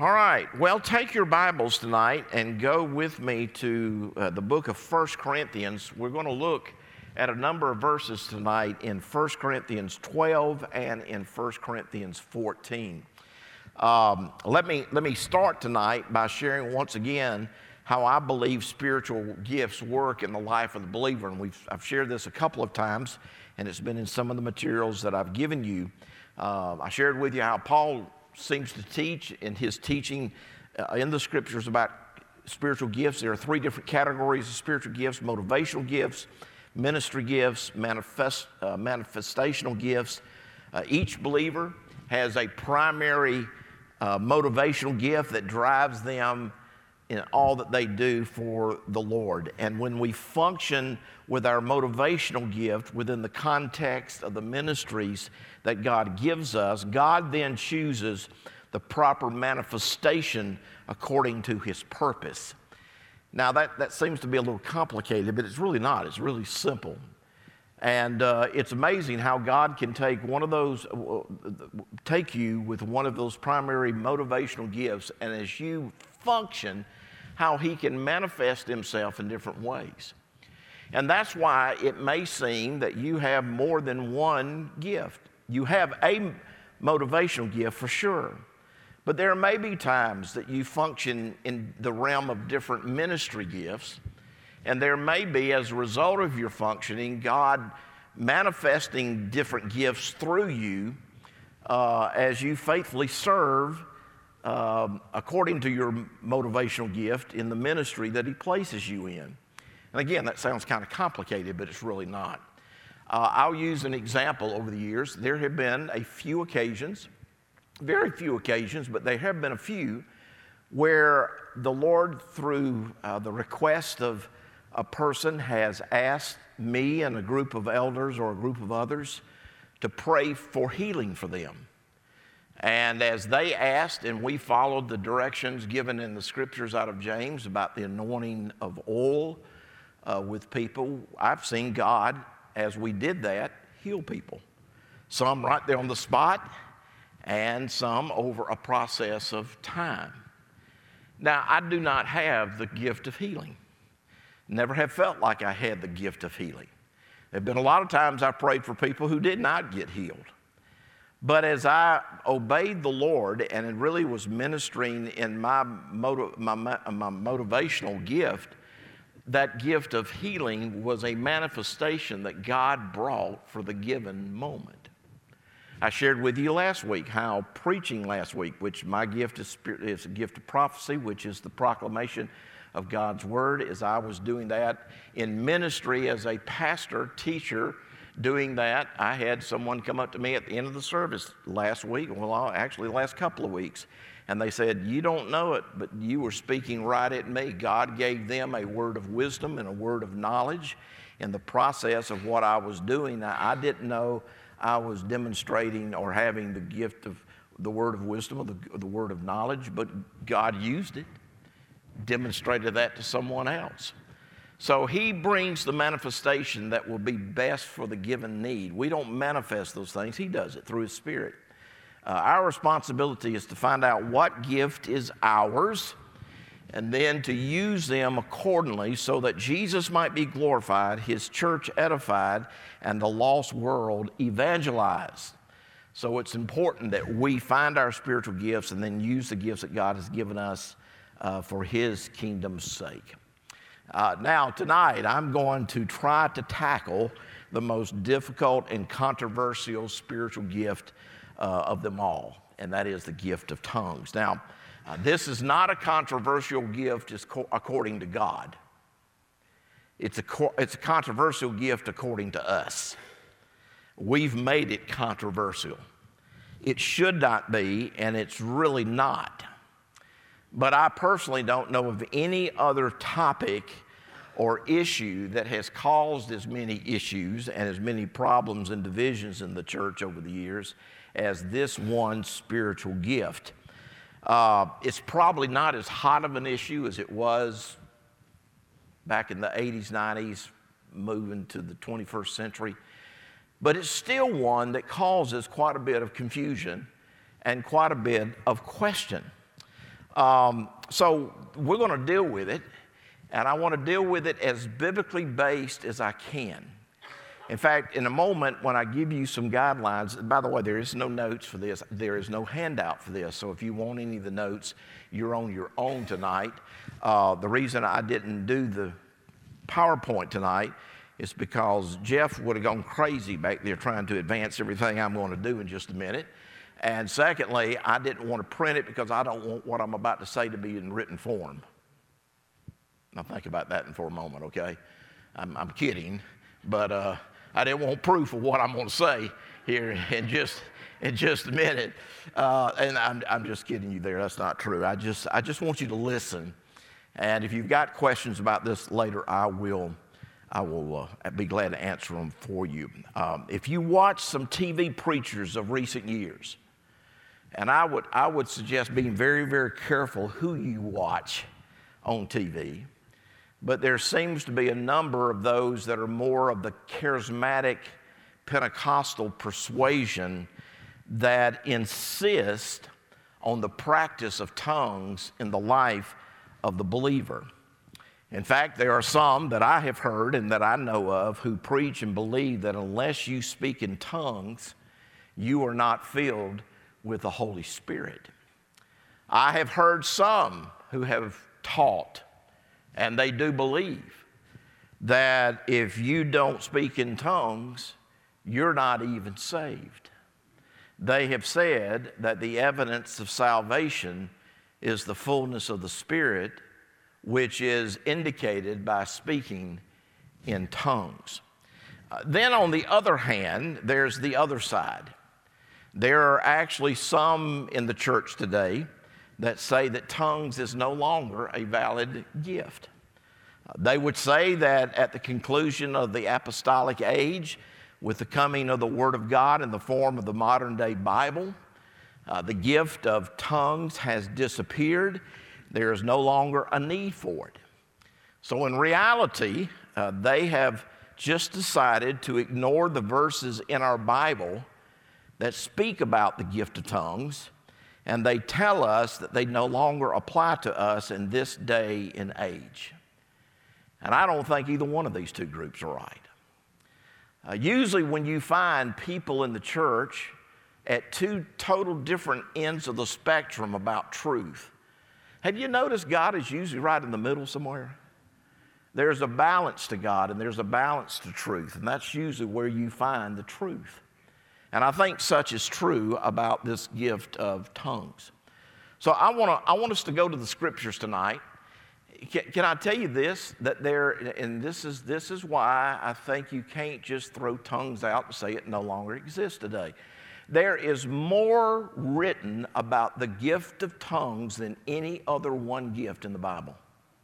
All right, well, take your Bibles tonight and go with me to the book of 1 Corinthians. We're going to look at a number of verses tonight in 1 Corinthians 12 and in 1 Corinthians 14. Let me start tonight by sharing once again how I believe spiritual gifts work in the life of the believer. And I've shared this a couple of times, and it's been in some of the materials that I've given you. I shared with you how Paul seems to teach in his teaching in the scriptures about spiritual gifts. There are three different categories of spiritual gifts: motivational gifts, ministry gifts, manifestational gifts. Each believer has a primary motivational gift that drives them in all that they do for the Lord. And when we function with our motivational gift within the context of the ministries that God gives us, God then chooses the proper manifestation according to His purpose. Now that seems to be a little complicated, but it's really not. It's really simple. And it's amazing how God can take you with one of those primary motivational gifts, and as you function, how He can manifest Himself in different ways. And that's why it may seem that you have more than one gift. You have a motivational gift for sure, but there may be times that you function in the realm of different ministry gifts, and there may be, as a result of your functioning, God manifesting different gifts through you as you faithfully serve according to your motivational gift in the ministry that He places you in. And again, that sounds kind of complicated, but it's really not. I'll use an example over the years. There have been a few occasions, very few occasions, but there have been a few where the Lord, through the request of a person, has asked me and a group of elders or a group of others to pray for healing for them. And as they asked, and we followed the directions given in the scriptures out of James about the anointing of oil with people, I've seen God, as we did that, heal people. Some right there on the spot, and some over a process of time. Now, I do not have the gift of healing. Never have felt like I had the gift of healing. There have been a lot of times I prayed for people who did not get healed. But as I obeyed the Lord and it really was ministering in my motivational gift, that gift of healing was a manifestation that God brought for the given moment. I shared with you last week how preaching last week, which my gift is a gift of prophecy, which is the proclamation of God's Word, as I was doing that in ministry as a pastor, teacher, doing that, I had someone come up to me at the end of the service last week, well, actually the last couple of weeks, and they said, "You don't know it, but you were speaking right at me." God gave them a word of wisdom and a word of knowledge in the process of what I was doing. Now, I didn't know I was demonstrating or having the gift of the word of wisdom or the word of knowledge, but God used it, demonstrated that to someone else. So He brings the manifestation that will be best for the given need. We don't manifest those things. He does it through His Spirit. Our responsibility is to find out what gift is ours and then to use them accordingly so that Jesus might be glorified, His church edified, and the lost world evangelized. So it's important that we find our spiritual gifts and then use the gifts that God has given us for His kingdom's sake. Now, tonight, I'm going to try to tackle the most difficult and controversial spiritual gift of them all, and that is the gift of tongues. Now, this is not a controversial gift according to God. It's a controversial gift according to us. We've made it controversial. It should not be, and it's really not. But I personally don't know of any other topic or issue that has caused as many issues and as many problems and divisions in the church over the years as this one spiritual gift. It's probably not as hot of an issue as it was back in the 80s, 90s, moving to the 21st century. But it's still one that causes quite a bit of confusion and quite a bit of question. So we're going to deal with it, and I want to deal with it as biblically based as I can. In fact, in a moment when I give you some guidelines, by the way, there is no notes for this. There is no handout for this. So if you want any of the notes, you're on your own tonight. The reason I didn't do the PowerPoint tonight is because Jeff would have gone crazy back there trying to advance everything I'm going to do in just a minute. And secondly, I didn't want to print it because I don't want what I'm about to say to be in written form. Now think about that for a moment, okay? I'm kidding, but I didn't want proof of what I'm going to say here in just a minute. And I'm just kidding you there. That's not true. I just want you to listen. And if you've got questions about this later, I will be glad to answer them for you. If you watch some TV preachers of recent years, and I would suggest being very, very careful who you watch on TV. But there seems to be a number of those that are more of the charismatic Pentecostal persuasion that insist on the practice of tongues in the life of the believer. In fact, there are some that I have heard and that I know of who preach and believe that unless you speak in tongues, you are not filled with the Holy Spirit. I have heard some who have taught, and they do believe, that if you don't speak in tongues, you're not even saved. They have said that the evidence of salvation is the fullness of the Spirit, which is indicated by speaking in tongues. Then on the other hand, there's the other side. There are actually some in the church today that say that tongues is no longer a valid gift. They would say that at the conclusion of the apostolic age, with the coming of the Word of God in the form of the modern day Bible, the gift of tongues has disappeared. There is no longer a need for it. So in reality, they have just decided to ignore the verses in our Bible that speak about the gift of tongues, and they tell us that they no longer apply to us in this day and age. And I don't think either one of these two groups are right. Usually when you find people in the church at two total different ends of the spectrum about truth, have you noticed God is usually right in the middle somewhere? There's a balance to God and there's a balance to truth, and that's usually where you find the truth. And I think such is true about this gift of tongues. So I want us to go to the scriptures tonight. Can I tell you this? That this is why I think you can't just throw tongues out and say it no longer exists today. There is more written about the gift of tongues than any other one gift in the Bible.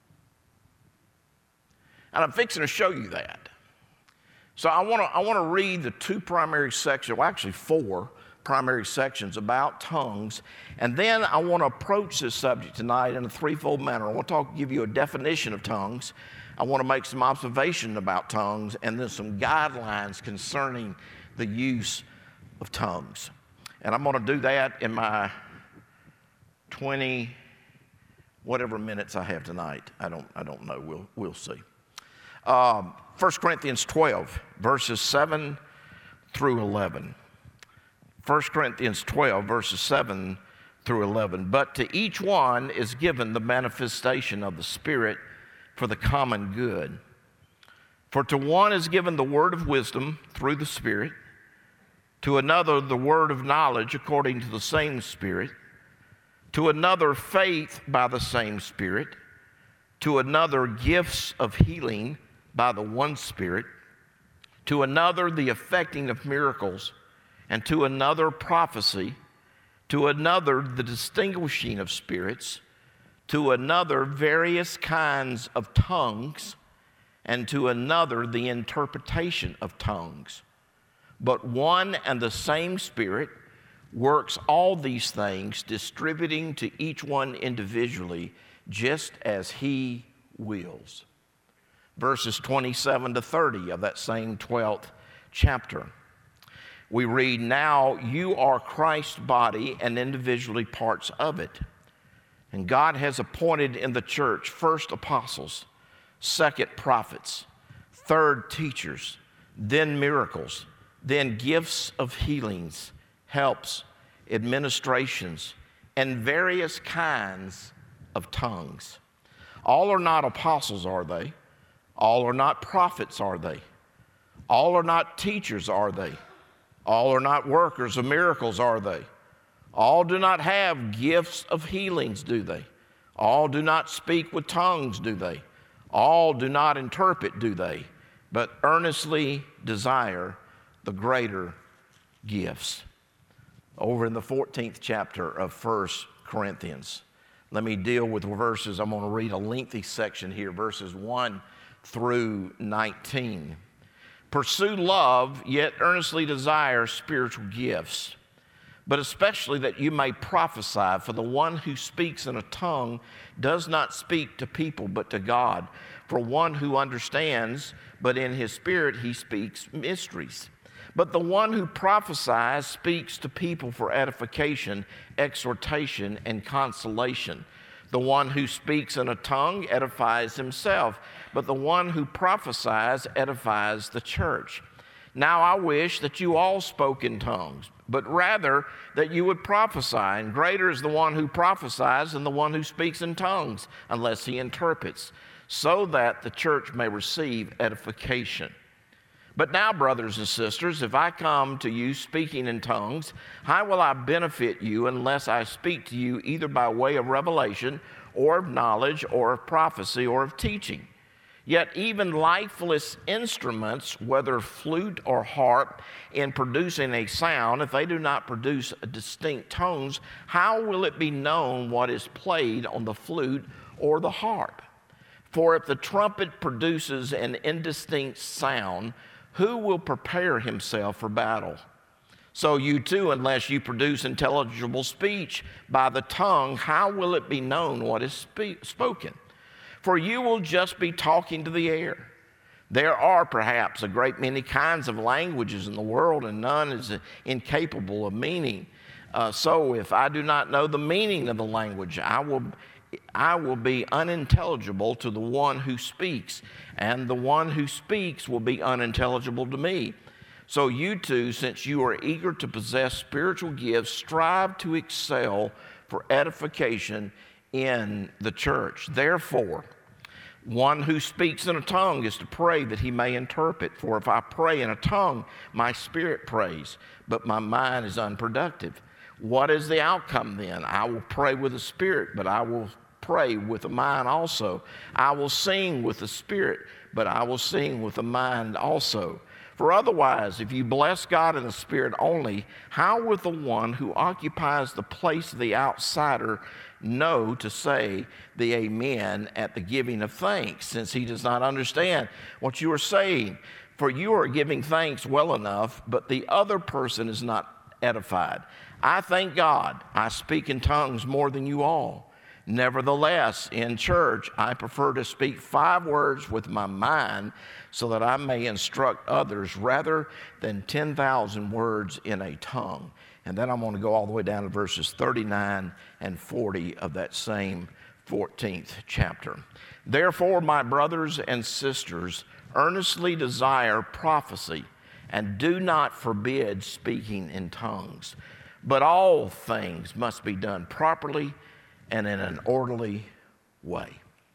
And I'm fixing to show you that. So I want to read the two primary sections, well actually four primary sections about tongues, and then I want to approach this subject tonight in a threefold manner. I want to give you a definition of tongues. I want to make some observation about tongues, and then some guidelines concerning the use of tongues. And I'm going to do that in my 20 whatever minutes I have tonight. I don't know. We'll see. 1 Corinthians 12, verses 7 through 11. 1 Corinthians 12, verses 7 through 11. But to each one is given the manifestation of the Spirit for the common good. For to one is given the word of wisdom through the Spirit, to another the word of knowledge according to the same Spirit, to another faith by the same Spirit, to another gifts of healing by the one Spirit, to another the effecting of miracles, and to another prophecy, to another the distinguishing of spirits, to another various kinds of tongues, and to another the interpretation of tongues. But one and the same Spirit works all these things, distributing to each one individually, just as He wills. Verses 27 to 30 of that same 12th chapter. We read, now you are Christ's body and individually parts of it. And God has appointed in the church first apostles, second prophets, third teachers, then miracles, then gifts of healings, helps, administrations, and various kinds of tongues. All are not apostles, are they? All are not prophets, are they? All are not teachers, are they? All are not workers of miracles, are they? All do not have gifts of healings, do they? All do not speak with tongues, do they? All do not interpret, do they? But earnestly desire the greater gifts. Over in the 14th chapter of 1 Corinthians, let me deal with verses. I'm going to read a lengthy section here, verses 1 through 19. Pursue love, yet earnestly desire spiritual gifts, but especially that you may prophesy, for the one who speaks in a tongue does not speak to people but to God. For one who understands, but in his spirit he speaks mysteries. But the one who prophesies speaks to people for edification, exhortation, and consolation. The one who speaks in a tongue edifies himself, but the one who prophesies edifies the church. Now I wish that you all spoke in tongues, but rather that you would prophesy. And greater is the one who prophesies than the one who speaks in tongues, unless he interprets, so that the church may receive edification. But now, brothers and sisters, if I come to you speaking in tongues, how will I benefit you unless I speak to you either by way of revelation or of knowledge or of prophecy or of teaching? Yet even lifeless instruments, whether flute or harp, in producing a sound, if they do not produce distinct tones, how will it be known what is played on the flute or the harp? For if the trumpet produces an indistinct sound, who will prepare himself for battle? So you too, unless you produce intelligible speech by the tongue, how will it be known what is spoken? For you will just be talking to the air. There are perhaps a great many kinds of languages in the world, and none is incapable of meaning. So if I do not know the meaning of the language, I will be unintelligible to the one who speaks, and the one who speaks will be unintelligible to me. So you too, since you are eager to possess spiritual gifts, strive to excel for edification in the church. Therefore, one who speaks in a tongue is to pray that he may interpret. For if I pray in a tongue, my spirit prays, but my mind is unproductive. What is the outcome then? I will pray with the spirit, but I will pray with the mind also. I will sing with the spirit, but I will sing with the mind also. For otherwise, if you bless God in the spirit only, how will the one who occupies the place of the outsider know to say the amen at the giving of thanks, since he does not understand what you are saying? For you are giving thanks well enough, but the other person is not edified. I thank God I speak in tongues more than you all. Nevertheless, in church, I prefer to speak 5 words with my mind so that I may instruct others rather than 10,000 words in a tongue. And then I'm going to go all the way down to verses 39 and 40 of that same 14th chapter. Therefore, my brothers and sisters, earnestly desire prophecy, and do not forbid speaking in tongues. But all things must be done properly and in an orderly way.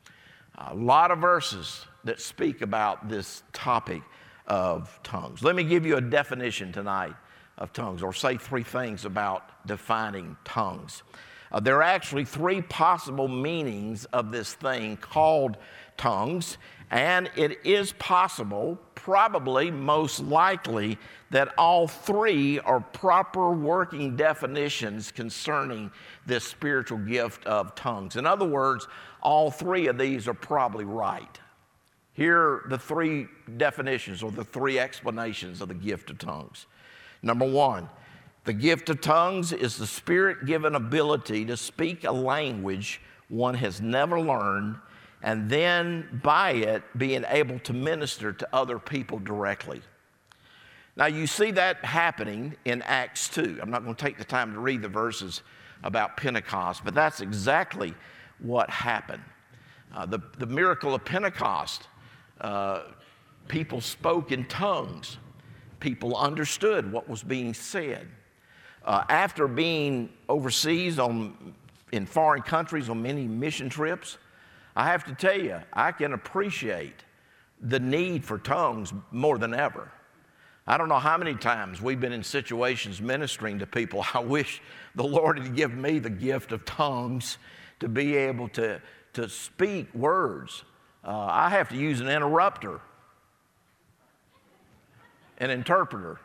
A lot of verses that speak about this topic of tongues. Let me give you a definition tonight of tongues, or say 3 things about defining tongues. There are actually 3 possible meanings of this thing called tongues, and it is possible, probably most likely, that all 3 are proper working definitions concerning this spiritual gift of tongues. In other words, all 3 of these are probably right. Here are the 3 definitions, or the 3 explanations of the gift of tongues. Number 1, the gift of tongues is the Spirit-given ability to speak a language one has never learned, and then by it being able to minister to other people directly. Now you see that happening in Acts 2. I'm not going to take the time to read the verses about Pentecost, but that's exactly what happened. The miracle of Pentecost, people spoke in tongues. People understood what was being said. After being overseas in foreign countries on many mission trips, I have to tell you, I can appreciate the need for tongues more than ever. I don't know how many times we've been in situations ministering to people. I wish the Lord had given me the gift of tongues to be able to speak words. I have to use an interrupter, an interpreter.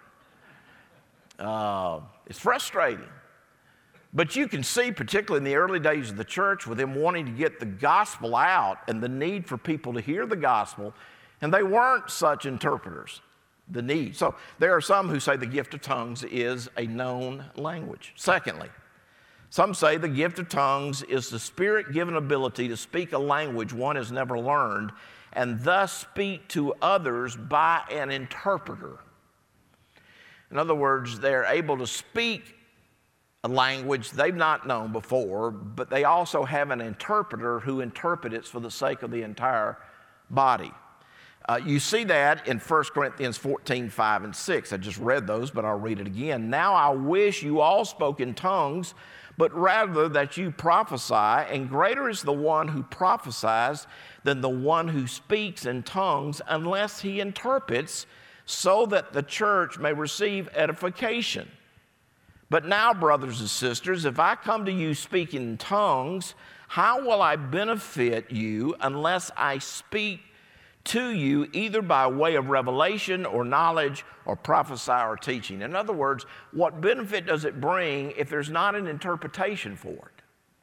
It's frustrating. But you can see, particularly in the early days of the church, with them wanting to get the gospel out and the need for people to hear the gospel, and they weren't such interpreters, the need. So there are some who say the gift of tongues is a known language. Secondly, some say the gift of tongues is the Spirit-given ability to speak a language one has never learned and thus speak to others by an interpreter. In other words, they're able to speak a language they've not known before, but they also have an interpreter who interprets it for the sake of the entire body. You see that in 1 Corinthians 14, 5 and 6. I just read those, but I'll read it again. Now I wish you all spoke in tongues, but rather that you prophesy, and greater is the one who prophesies than the one who speaks in tongues, unless he interprets, so that the church may receive edification. But now, brothers and sisters, if I come to you speaking in tongues, how will I benefit you unless I speak to you either by way of revelation or knowledge or prophesy or teaching? In other words, what benefit does it bring if there's not an interpretation for it?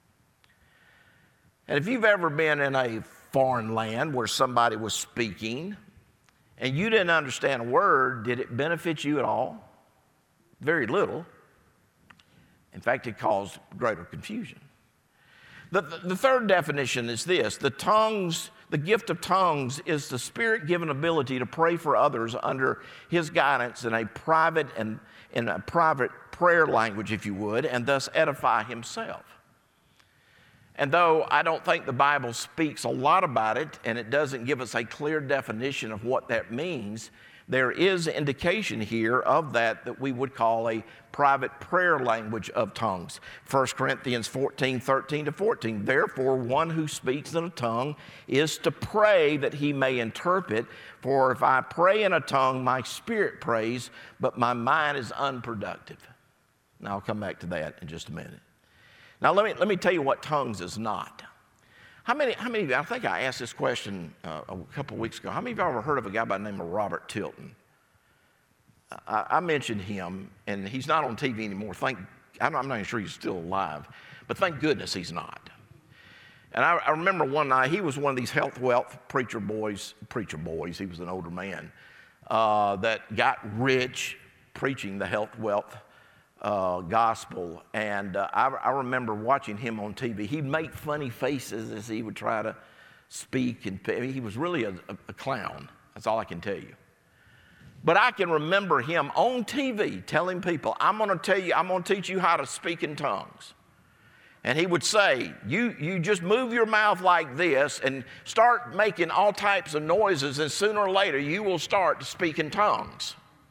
And if you've ever been in a foreign land where somebody was speaking and you didn't understand a word, did it benefit you at all? Very little. In fact, it caused greater confusion. The third definition is this: the gift of tongues is the Spirit-given ability to pray for others under His guidance in a private prayer language, if you would, and thus edify Himself. And though I don't think the Bible speaks a lot about it, and it doesn't give us a clear definition of what that means, there is indication here of that we would call a private prayer language of tongues. 1 Corinthians 14, 13 to 14. Therefore, one who speaks in a tongue is to pray that he may interpret. For if I pray in a tongue, my spirit prays, but my mind is unproductive. Now, I'll come back to that in just a minute. Now, let me tell you what tongues is not. How many of you, I think I asked this question a couple of weeks ago, how many of you ever heard of a guy by the name of Robert Tilton? I mentioned him, and he's not on TV anymore. I'm not even sure he's still alive, but thank goodness he's not. And I remember one night, he was one of these health wealth preacher boys, he was an older man, that got rich preaching the health wealth gospel. And I remember watching him on TV. He'd make funny faces as he would try to speak, and he was really a clown. That's all I can tell you. But I can remember him on TV telling people, I'm going to teach you how to speak in tongues. And he would say, you just move your mouth like this and start making all types of noises, and sooner or later you will start to speak in tongues.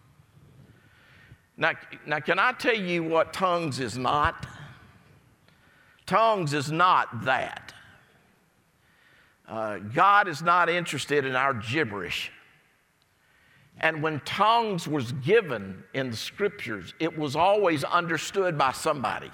Now, can I tell you what tongues is not? Tongues is not that. God is not interested in our gibberish. And when tongues was given in the scriptures, it was always understood by somebody.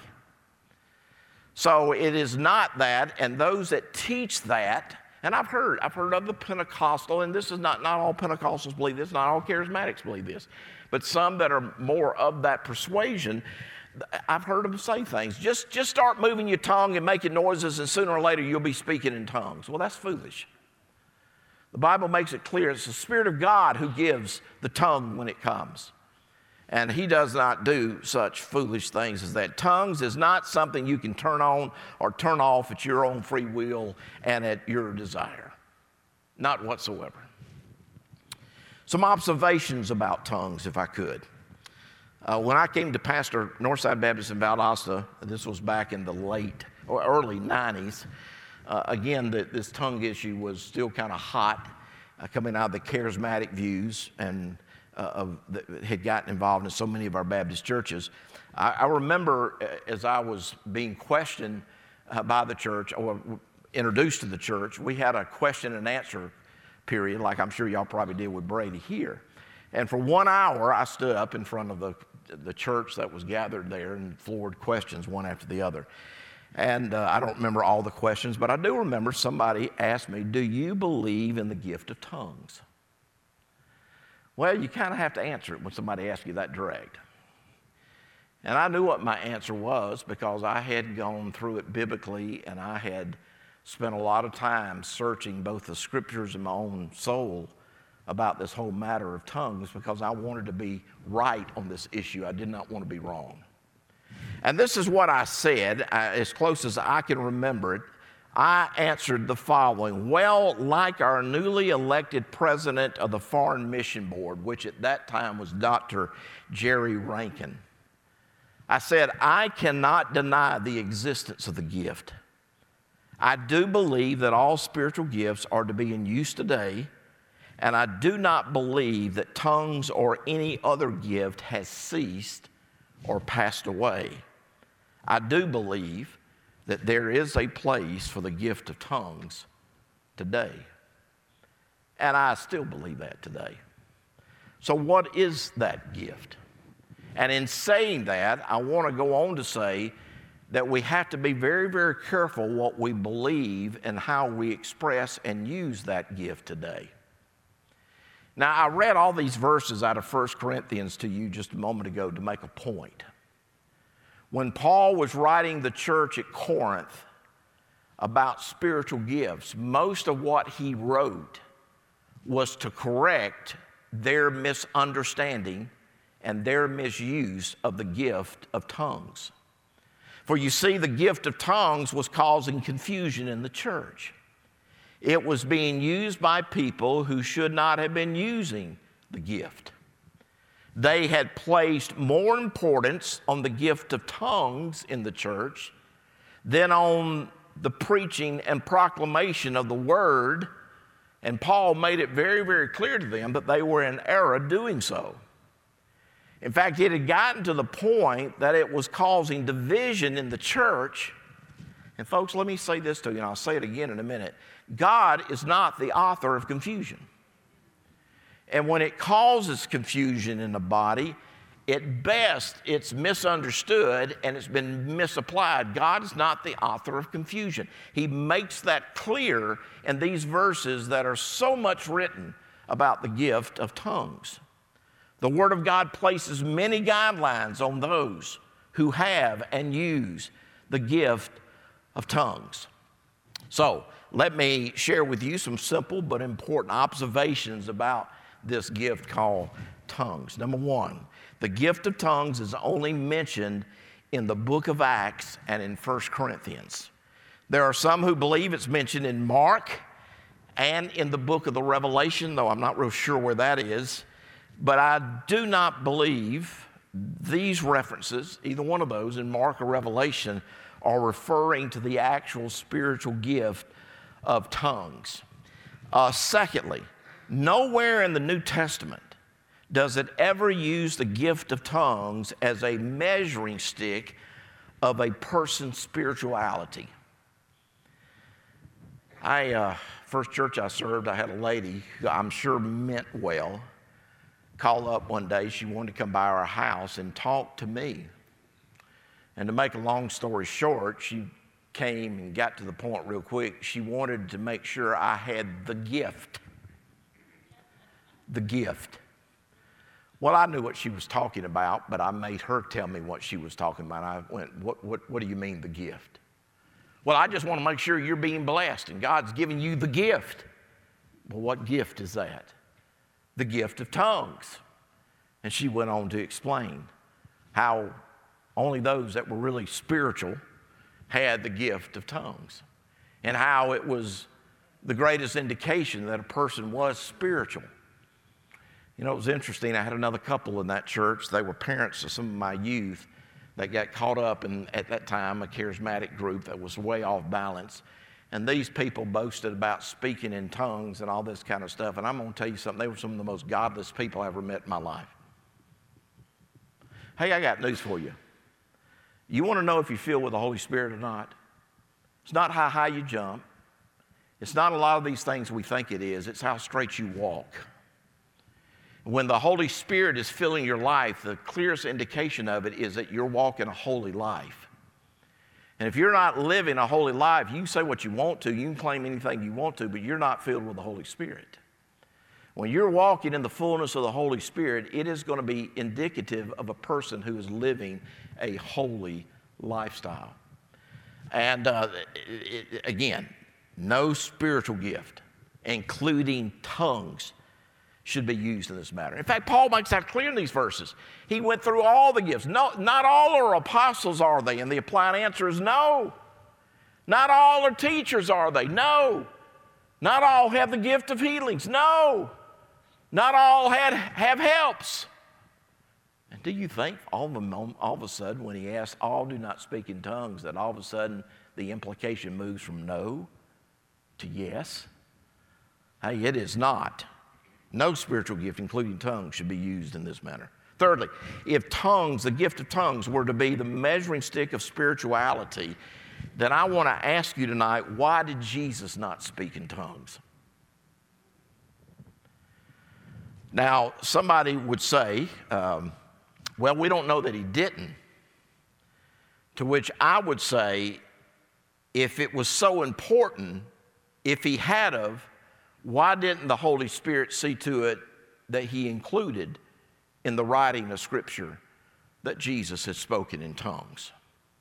So it is not that, and those that teach that, and I've heard other Pentecostal, and this is not all Pentecostals believe this, not all charismatics believe this, but some that are more of that persuasion, I've heard them say things. Just start moving your tongue and making noises, and sooner or later you'll be speaking in tongues. Well, that's foolish. The Bible makes it clear it's the Spirit of God who gives the tongue when it comes. And He does not do such foolish things as that. Tongues is not something you can turn on or turn off at your own free will and at your desire. Not whatsoever. Some observations about tongues, if I could. When I came to pastor Northside Baptist in Valdosta, this was back in the late or early 90s, again, this tongue issue was still kind of hot, coming out of the charismatic views and that had gotten involved in so many of our Baptist churches. I remember as I was being questioned by the church or introduced to the church, we had a question and answer period, like I'm sure y'all probably did with Brady here. And for 1 hour, I stood up in front of the church that was gathered there and floored questions one after the other. And I don't remember all the questions, but I do remember somebody asked me, do you believe in the gift of tongues? Well, you kind of have to answer it when somebody asks you that direct. And I knew what my answer was because I had gone through it biblically and I had spent a lot of time searching both the scriptures and my own soul about this whole matter of tongues because I wanted to be right on this issue. I did not want to be wrong. And this is what I said, as close as I can remember it. I answered the following: well, like our newly elected president of the Foreign Mission Board, which at that time was Dr. Jerry Rankin, I said, I cannot deny the existence of the gift. I do believe that all spiritual gifts are to be in use today, and I do not believe that tongues or any other gift has ceased or passed away. I do believe that there is a place for the gift of tongues today. And I still believe that today. So what is that gift? And in saying that, I want to go on to say that we have to be very, very careful what we believe and how we express and use that gift today. Now, I read all these verses out of 1 Corinthians to you just a moment ago to make a point. When Paul was writing the church at Corinth about spiritual gifts, most of what he wrote was to correct their misunderstanding and their misuse of the gift of tongues. For you see, the gift of tongues was causing confusion in the church. It was being used by people who should not have been using the gift. They had placed more importance on the gift of tongues in the church than on the preaching and proclamation of the word, and Paul made it very, very clear to them that they were in error doing so. In fact, it had gotten to the point that it was causing division in the church. And folks, let me say this to you, and I'll say it again in a minute. God is not the author of confusion. And when it causes confusion in the body, at best it's misunderstood and it's been misapplied. God is not the author of confusion. He makes that clear in these verses that are so much written about the gift of tongues. The Word of God places many guidelines on those who have and use the gift of tongues. So, let me share with you some simple but important observations about this gift called tongues. Number one, the gift of tongues is only mentioned in the book of Acts and in 1 Corinthians. There are some who believe it's mentioned in Mark and in the book of the Revelation, though I'm not real sure where that is. But I do not believe these references, either one of those in Mark or Revelation, are referring to the actual spiritual gift of tongues. Secondly, nowhere in the New Testament does it ever use the gift of tongues as a measuring stick of a person's spirituality. First church I served, I had a lady who I'm sure meant well, call up one day. She wanted to come by our house and talk to me. And to make a long story short, she came and got to the point real quick. She wanted to make sure I had the gift. The gift. Well, I knew what she was talking about, but I made her tell me what she was talking about. I went, what do you mean, the gift? Well, I just want to make sure you're being blessed and God's giving you the gift. Well, what gift is that? The gift of tongues. And she went on to explain how only those that were really spiritual had the gift of tongues, and how it was the greatest indication that a person was spiritual. You know, it was interesting. I had another couple in that church. They were parents of some of my youth that got caught up in, at that time, a charismatic group that was way off balance. And these people boasted about speaking in tongues and all this kind of stuff. And I'm going to tell you something. They were some of the most godless people I ever met in my life. Hey, I got news for you. You want to know if you're filled with the Holy Spirit or not? It's not how high you jump. It's not a lot of these things we think it is. It's how straight you walk. When the Holy Spirit is filling your life, the clearest indication of it is that you're walking a holy life. And if you're not living a holy life, you can say what you want to, you can claim anything you want to, but you're not filled with the Holy Spirit. When you're walking in the fullness of the Holy Spirit, it is going to be indicative of a person who is living a holy lifestyle. And again, no spiritual gift, including tongues, should be used in this matter. In fact, Paul makes that clear in these verses. He went through all the gifts. No, not all are apostles, are they? And the applied answer is no. Not all are teachers, are they? No. Not all have the gift of healings. No. Not all have helps. And do you think all of a sudden when he asked, all do not speak in tongues, that all of a sudden the implication moves from no to yes? Hey, it is not. No spiritual gift, including tongues, should be used in this manner. Thirdly, if tongues, the gift of tongues, were to be the measuring stick of spirituality, then I want to ask you tonight, why did Jesus not speak in tongues? Now, somebody would say, well, we don't know that he didn't. To which I would say, if it was so important, if he had of, why didn't the Holy Spirit see to it that he included in the writing of Scripture that Jesus had spoken in tongues?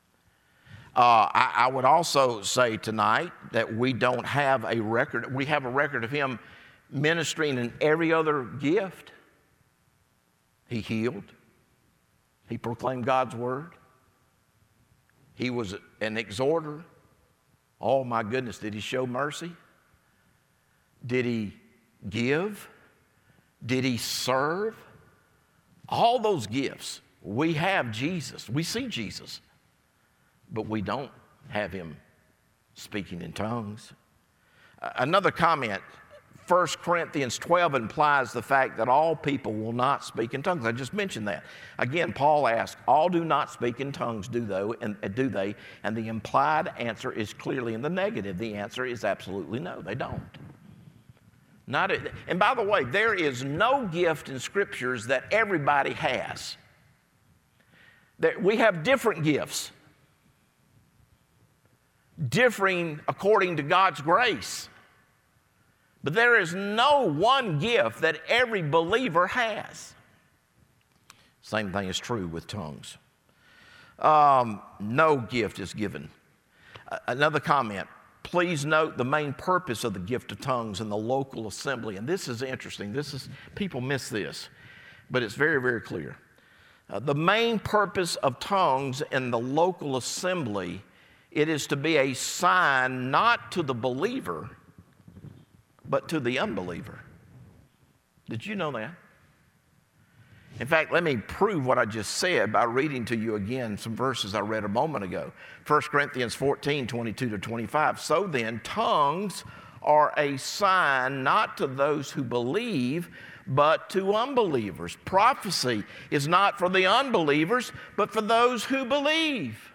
I would also say tonight that we don't have a record. We have a record of him ministering in every other gift. He healed. He proclaimed God's word. He was an exhorter. Oh my goodness, did he show mercy? Did he give? Did he serve? All those gifts. We have Jesus. We see Jesus. But we don't have him speaking in tongues. Another comment, 1 Corinthians 12 implies the fact that all people will not speak in tongues. I just mentioned that. Again, Paul asked, all do not speak in tongues, do they? And the implied answer is clearly in the negative. The answer is absolutely no, they don't. And by the way, there is no gift in Scriptures that everybody has. We have different gifts, differing according to God's grace. But there is no one gift that every believer has. Same thing is true with tongues. No gift is given. Another comment. Please note the main purpose of the gift of tongues in the local assembly. And this is interesting. People miss this, but it's very, very clear. The main purpose of tongues in the local assembly, it is to be a sign not to the believer, but to the unbeliever. Did you know that? In fact, let me prove what I just said by reading to you again some verses I read a moment ago. 1 Corinthians 14, 22 to 25. So then, tongues are a sign not to those who believe, but to unbelievers. Prophecy is not for the unbelievers, but for those who believe.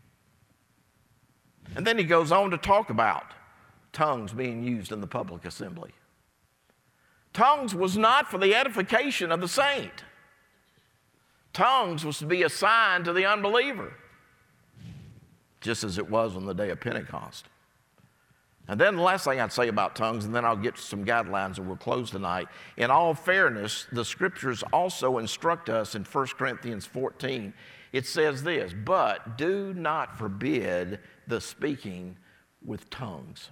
And then he goes on to talk about tongues being used in the public assembly. Tongues was not for the edification of the saint. Tongues was to be a sign to the unbeliever, just as it was on the day of Pentecost. And then the last thing I'd say about tongues, and then I'll get to some guidelines and we'll close tonight. In all fairness, the Scriptures also instruct us in 1 Corinthians 14. It says this, but do not forbid the speaking with tongues.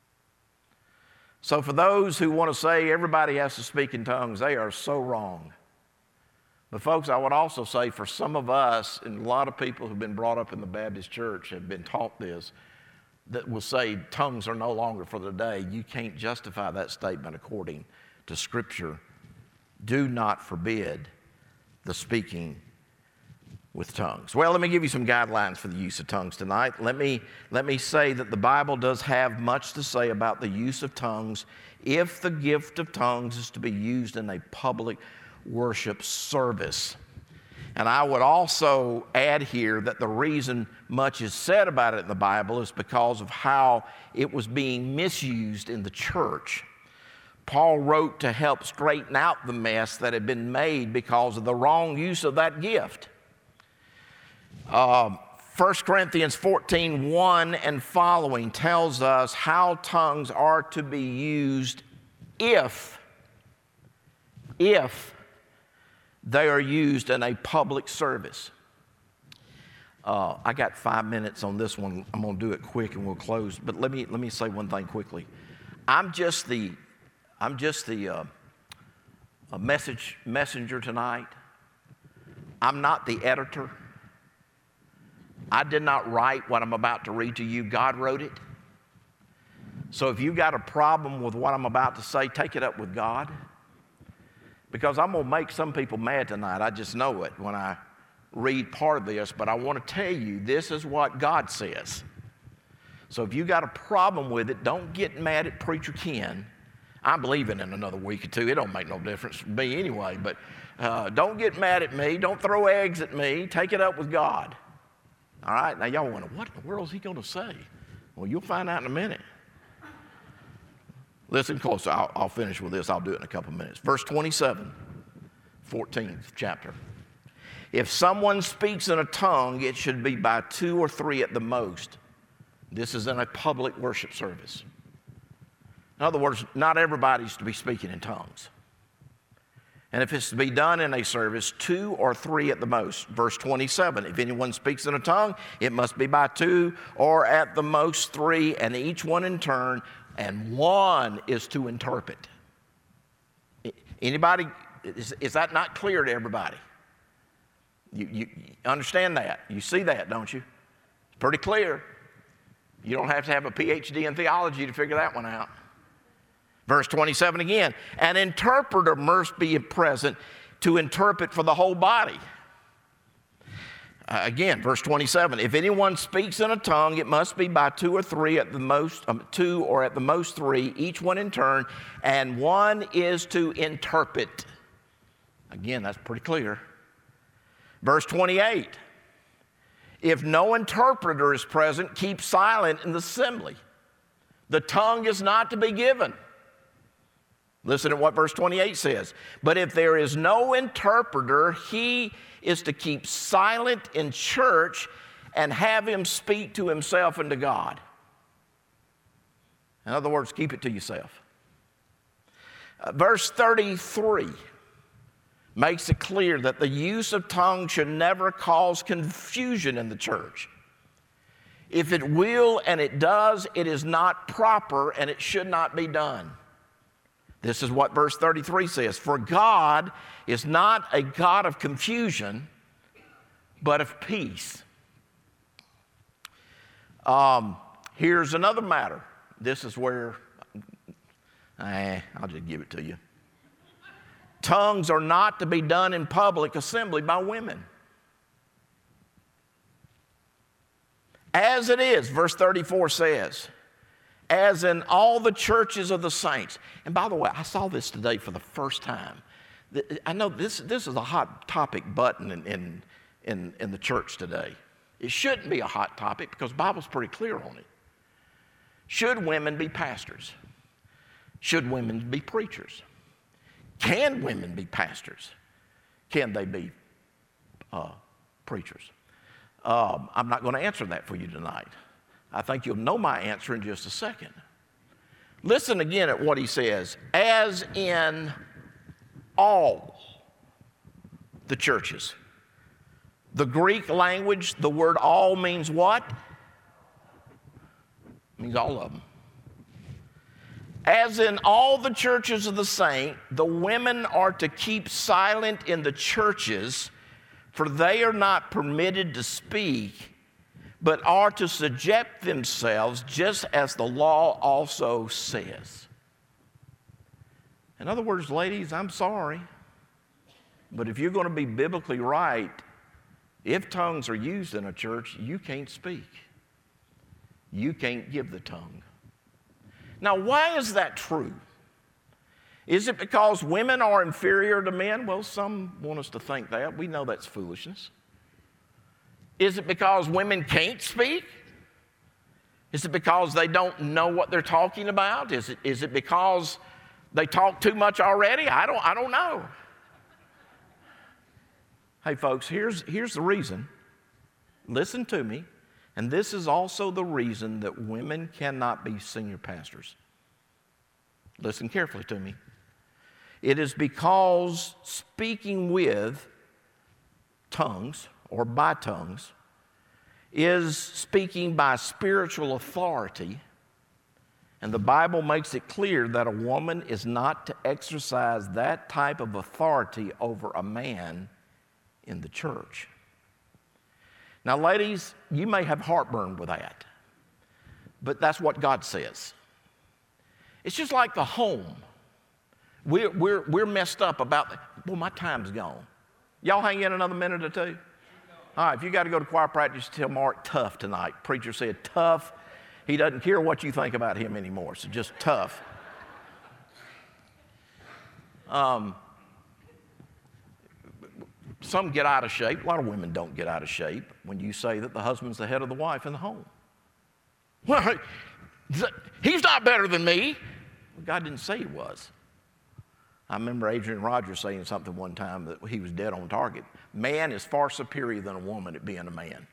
So for those who want to say everybody has to speak in tongues, they are so wrong. But folks, I would also say for some of us, and a lot of people who've been brought up in the Baptist church have been taught this, that will say tongues are no longer for the day. You can't justify that statement according to Scripture. do not forbid the speaking with tongues. Well, let me give you some guidelines for the use of tongues tonight. Let me say that the Bible does have much to say about the use of tongues if the gift of tongues is to be used in a public worship service. And I would also add here that the reason much is said about it in the Bible is because of how it was being misused in the church. Paul wrote to help straighten out the mess that had been made because of the wrong use of that gift. 1 Corinthians 14:1 and following tells us how tongues are to be used if they are used in a public service. I got 5 minutes on this one. I'm going to do it quick and we'll close. But let me say one thing quickly. I'm just the messenger tonight. I'm not the editor. I did not write what I'm about to read to you. God wrote it. So if you've got a problem with what I'm about to say, take it up with God. Because I'm going to make some people mad tonight. I just know it when I read part of this. But I want to tell you, this is what God says. So if you've got a problem with it, don't get mad at Preacher Ken. I'm leaving in another week or two. It don't make no difference to me anyway. But don't get mad at me. Don't throw eggs at me. Take it up with God. All right? Now, y'all wonder, what in the world is he going to say? Well, you'll find out in a minute. Listen close. I'll finish with this. I'll do it in a couple of minutes. Verse 27, 14th chapter. If someone speaks in a tongue, it should be by 2 or 3 at the most. This is in a public worship service. In other words, not everybody's to be speaking in tongues. And if it's to be done in a service, 2 or 3 at the most. Verse 27, if anyone speaks in a tongue, it must be by 2 or at the most 3, and each one in turn, and one is to interpret. Anybody, is that not clear to everybody? You understand that? You see that, don't you? It's pretty clear. You don't have to have a PhD in theology to figure that one out. Verse 27 again, an interpreter must be present to interpret for the whole body. Again, verse 27, if anyone speaks in a tongue, it must be by 2 or 3 at the most, 2 or at the most 3, each one in turn, and one is to interpret. Again, that's pretty clear. Verse 28, if no interpreter is present, keep silent in the assembly. The tongue is not to be given. Listen to what verse 28 says. But if there is no interpreter, he is to keep silent in church and have him speak to himself and to God. In other words, keep it to yourself. Verse 33 makes it clear that the use of tongues should never cause confusion in the church. If it will and it does, it is not proper and it should not be done. This is what verse 33 says. For God is not a God of confusion, but of peace. Here's another matter. This is where, I'll just give it to you. Tongues are not to be done in public assembly by women. As it is, verse 34 says, as in all the churches of the saints. And by the way, I saw this today for the first time. I know this is a hot topic button in the church today. It shouldn't be a hot topic because the Bible's pretty clear on it. Should women be pastors? Should women be preachers? Can women be pastors? Can they be preachers? I'm not going to answer that for you tonight. I think you'll know my answer in just a second. Listen again at what he says. As in all the churches. The Greek language, the word all means what? It means all of them. As in all the churches of the saint, the women are to keep silent in the churches, for they are not permitted to speak, but are to subject themselves just as the law also says. In other words, ladies, I'm sorry. But if you're going to be biblically right, if tongues are used in a church, you can't speak. You can't give the tongue. Now, why is that true? Is it because women are inferior to men? Well, some want us to think that. We know that's foolishness. Is it because women can't speak? Is it because they don't know what they're talking about? Is it because they talk too much already? I don't know. Hey, folks, here's the reason. Listen to me. And this is also the reason that women cannot be senior pastors. Listen carefully to me. It is because speaking with tongues or by tongues is speaking by spiritual authority, and the Bible makes it clear that a woman is not to exercise that type of authority over a man in the church. Now, ladies, you may have heartburn with that, but that's what God says. It's just like the home. We're messed up about that. Well, my time's gone. Y'all hang in another minute or two? All right, if you got to go to choir practice, tell Mark tough tonight. Preacher said tough. He doesn't care what you think about him anymore, so just tough. Some get out of shape. A lot of women don't get out of shape when you say that the husband's the head of the wife in the home. Well, he's not better than me. Well, God didn't say he was. I remember Adrian Rogers saying something one time that he was dead on target. Man is far superior than a woman at being a man.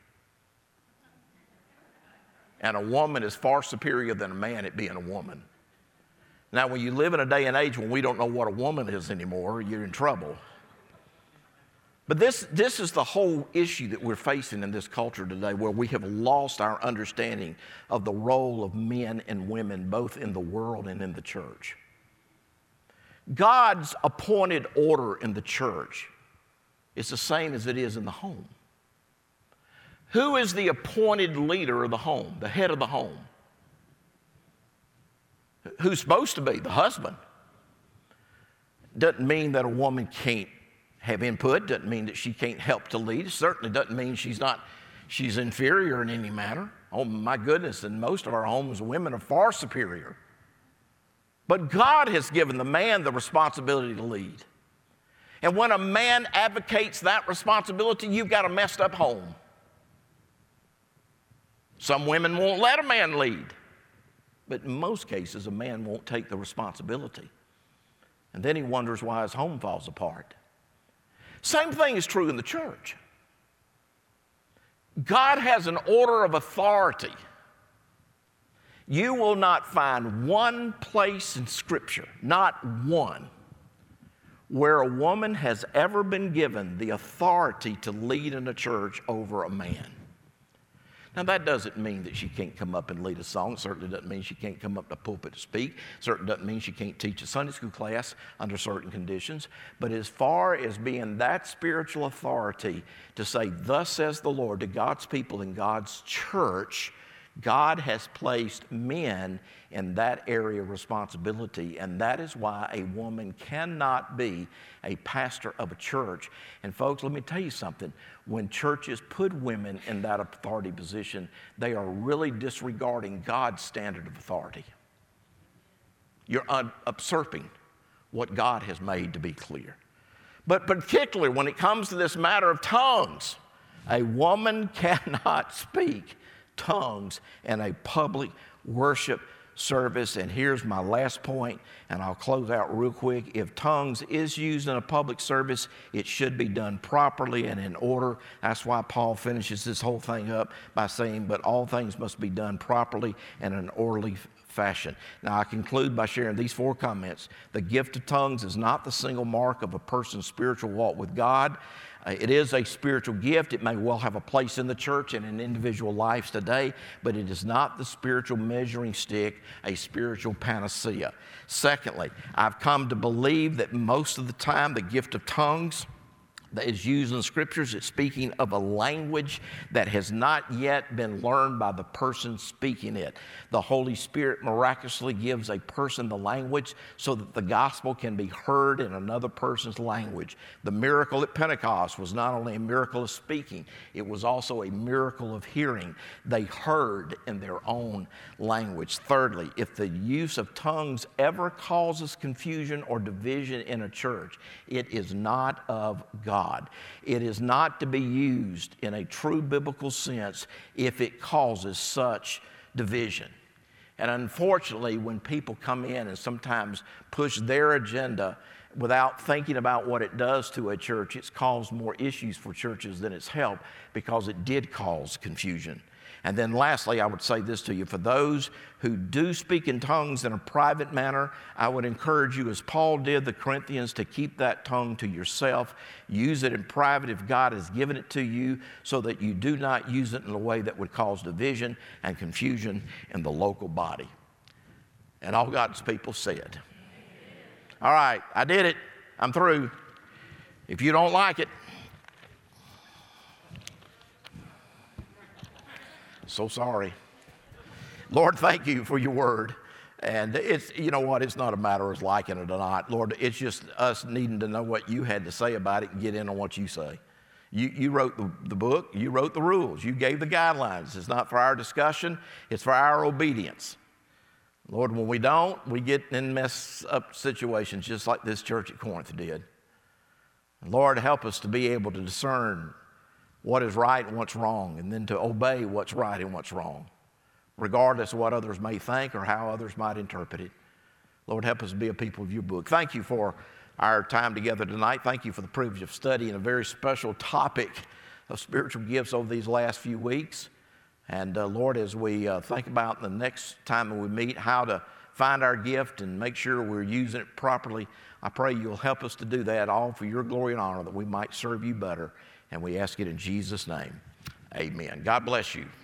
And a woman is far superior than a man at being a woman. Now, when you live in a day and age when we don't know what a woman is anymore, you're in trouble. But this is the whole issue that we're facing in this culture today, where we have lost our understanding of the role of men and women, both in the world and in the church. God's appointed order in the church is the same as it is in the home. Who is the appointed leader of the home, the head of the home? Who's supposed to be? The husband. Doesn't mean that a woman can't have input, doesn't mean that she can't help to lead. It certainly doesn't mean she's inferior in any manner. Oh my goodness, in most of our homes, women are far superior. But God has given the man the responsibility to lead. And when a man advocates that responsibility, you've got a messed up home. Some women won't let a man lead. But in most cases, a man won't take the responsibility. And then he wonders why his home falls apart. Same thing is true in the church. God has an order of authority. You will not find one place in Scripture, not one, where a woman has ever been given the authority to lead in a church over a man. Now, that doesn't mean that she can't come up and lead a song. It certainly doesn't mean she can't come up to the pulpit to speak. It certainly doesn't mean she can't teach a Sunday school class under certain conditions. But as far as being that spiritual authority to say, thus says the Lord to God's people in God's church, God has placed men in that area of responsibility, and that is why a woman cannot be a pastor of a church. And folks, let me tell you something. When churches put women in that authority position, they are really disregarding God's standard of authority. You're usurping what God has made to be clear. But particularly when it comes to this matter of tongues, a woman cannot speak tongues in a public worship service. And here's my last point, and I'll close out real quick. If tongues is used in a public service, it should be done properly and in order. That's why Paul finishes this whole thing up by saying, but all things must be done properly and in an orderly fashion. Now, I conclude by sharing these 4 comments. The gift of tongues is not the single mark of a person's spiritual walk with God. It is a spiritual gift. It may well have a place in the church and in individual lives today, but it is not the spiritual measuring stick, a spiritual panacea. Secondly, I've come to believe that most of the time the gift of tongues that is used in the Scriptures. It's speaking of a language that has not yet been learned by the person speaking it. The Holy Spirit miraculously gives a person the language so that the gospel can be heard in another person's language. The miracle at Pentecost was not only a miracle of speaking, it was also a miracle of hearing. They heard in their own language. Thirdly, if the use of tongues ever causes confusion or division in a church, it is not of God. It is not to be used in a true biblical sense if it causes such division. And unfortunately, when people come in and sometimes push their agenda without thinking about what it does to a church, it's caused more issues for churches than it's helped, because it did cause confusion. And then lastly, I would say this to you. For those who do speak in tongues in a private manner, I would encourage you, as Paul did the Corinthians, to keep that tongue to yourself. Use it in private if God has given it to you, so that you do not use it in a way that would cause division and confusion in the local body. And all God's people said. All right, I did it. I'm through. If you don't like it, so sorry. Lord, thank you for your word. And it's, you know what, it's not a matter of liking it or not. Lord, it's just us needing to know what you had to say about it and get in on what you say. You wrote the book, you wrote the rules, you gave the guidelines. It's not for our discussion, it's for our obedience. Lord, when we don't, we get in mess up situations just like this church at Corinth did. And Lord, help us to be able to discern what is right and what's wrong, and then to obey what's right and what's wrong, regardless of what others may think or how others might interpret it. Lord, help us be a people of your book. Thank you for our time together tonight. Thank you for the privilege of studying a very special topic of spiritual gifts over these last few weeks. And Lord, as we think about the next time we meet, how to find our gift and make sure we're using it properly, I pray you'll help us to do that, all for your glory and honor, that we might serve you better. And we ask it in Jesus' name. Amen. God bless you.